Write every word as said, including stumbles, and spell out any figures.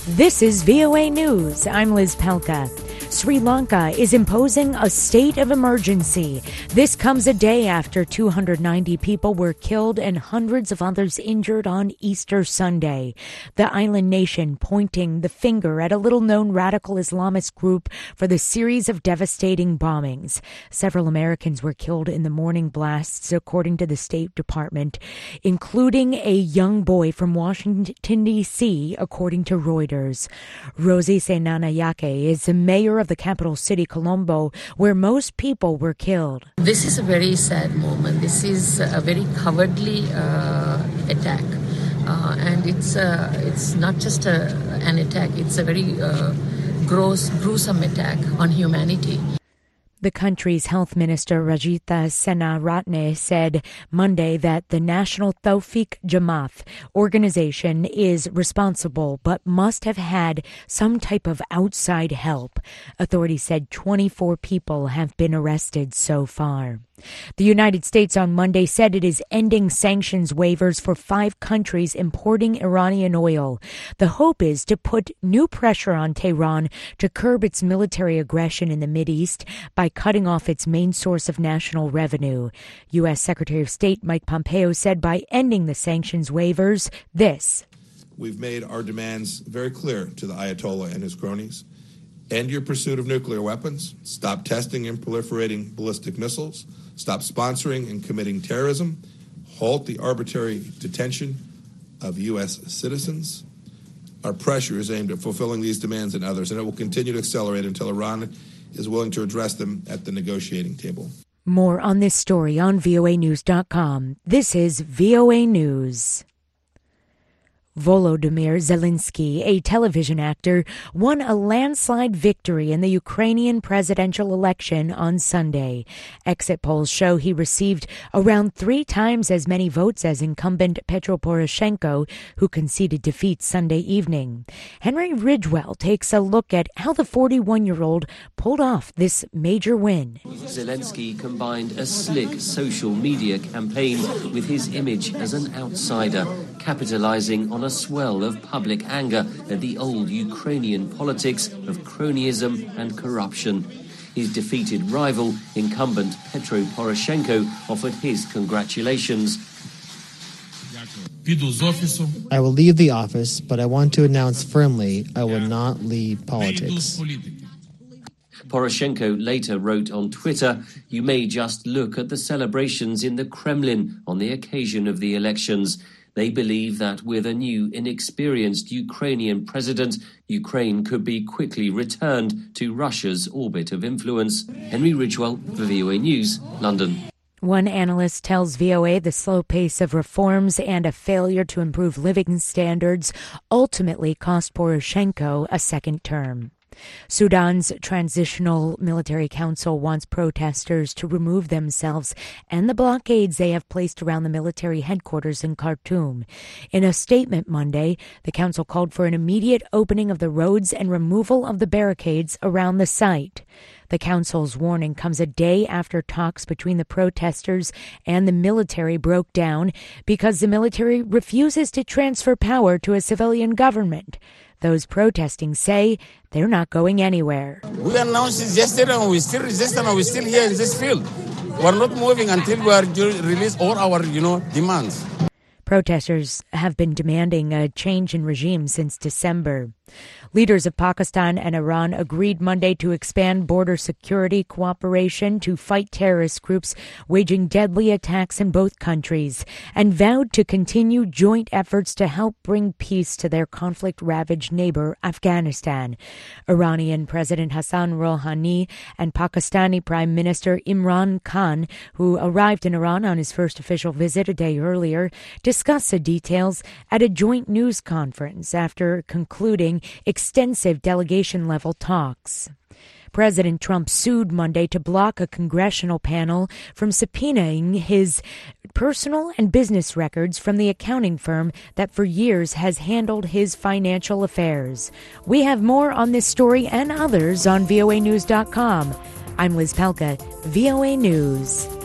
This is V O A News. I'm Liz Pelka. Sri Lanka is imposing a state of emergency. This comes a day after two hundred ninety people were killed and hundreds of others injured on Easter Sunday. The island nation pointing the finger at a little-known radical Islamist group for the series of devastating bombings. Several Americans were killed in the morning blasts, according to the State Department, including a young boy from Washington, D C, according to Reuters. Rosie Senanayake is the mayor of the capital city, Colombo, where most people were killed. This is a very sad moment. This is a very cowardly uh, attack. Uh, and it's uh, it's not just a, an attack, it's a very uh, gross, gruesome attack on humanity. The country's health minister, Rajitha Senaratne, said Monday that the National Tawfiq Jamaat organization is responsible but must have had some type of outside help. Authorities said twenty-four people have been arrested so far. The United States on Monday said it is ending sanctions waivers for five countries importing Iranian oil. The hope is to put new pressure on Tehran to curb its military aggression in the Mideast by cutting off its main source of national revenue. U S. Secretary of State Mike Pompeo said by ending the sanctions waivers, this. We've made our demands very clear to the Ayatollah and his cronies. End your pursuit of nuclear weapons. Stop testing and proliferating ballistic missiles. Stop sponsoring and committing terrorism. Halt the arbitrary detention of U S citizens. Our pressure is aimed at fulfilling these demands and others, and it will continue to accelerate until Iran is willing to address them at the negotiating table. More on this story on V O A news dot com. This is V O A News. Volodymyr Zelensky, a television actor, won a landslide victory in the Ukrainian presidential election on Sunday. Exit polls show he received around three times as many votes as incumbent Petro Poroshenko, who conceded defeat Sunday evening. Henry Ridgewell takes a look at how the forty-one-year-old pulled off this major win. Zelensky combined a slick social media campaign with his image as an outsider, capitalizing on a swell of public anger at the old Ukrainian politics of cronyism and corruption. His defeated rival, incumbent Petro Poroshenko, offered his congratulations. I will leave the office, but I want to announce firmly I will not leave politics. Poroshenko later wrote on Twitter, "You may just look at the celebrations in the Kremlin on the occasion of the elections. They believe that with a new, inexperienced Ukrainian president, Ukraine could be quickly returned to Russia's orbit of influence." Henry Ridgewell for V O A News, London. One analyst tells V O A the slow pace of reforms and a failure to improve living standards ultimately cost Poroshenko a second term. Sudan's Transitional Military Council wants protesters to remove themselves and the blockades they have placed around the military headquarters in Khartoum. In a statement Monday, the council called for an immediate opening of the roads and removal of the barricades around the site. The council's warning comes a day after talks between the protesters and the military broke down because the military refuses to transfer power to a civilian government. Those protesting say they're not going anywhere. We announced it yesterday and we're still resisting and we're still here in this field. We're not moving until we are release all our, you know, demands. Protesters have been demanding a change in regime since December. Leaders of Pakistan and Iran agreed Monday to expand border security cooperation to fight terrorist groups waging deadly attacks in both countries, and vowed to continue joint efforts to help bring peace to their conflict-ravaged neighbor, Afghanistan. Iranian President Hassan Rouhani and Pakistani Prime Minister Imran Khan, who arrived in Iran on his first official visit a day earlier, discussed the details at a joint news conference after concluding extensive delegation-level talks. President Trump sued Monday to block a congressional panel from subpoenaing his personal and business records from the accounting firm that for years has handled his financial affairs. We have more on this story and others on V O A news dot com. I'm Liz Pelka, V O A News.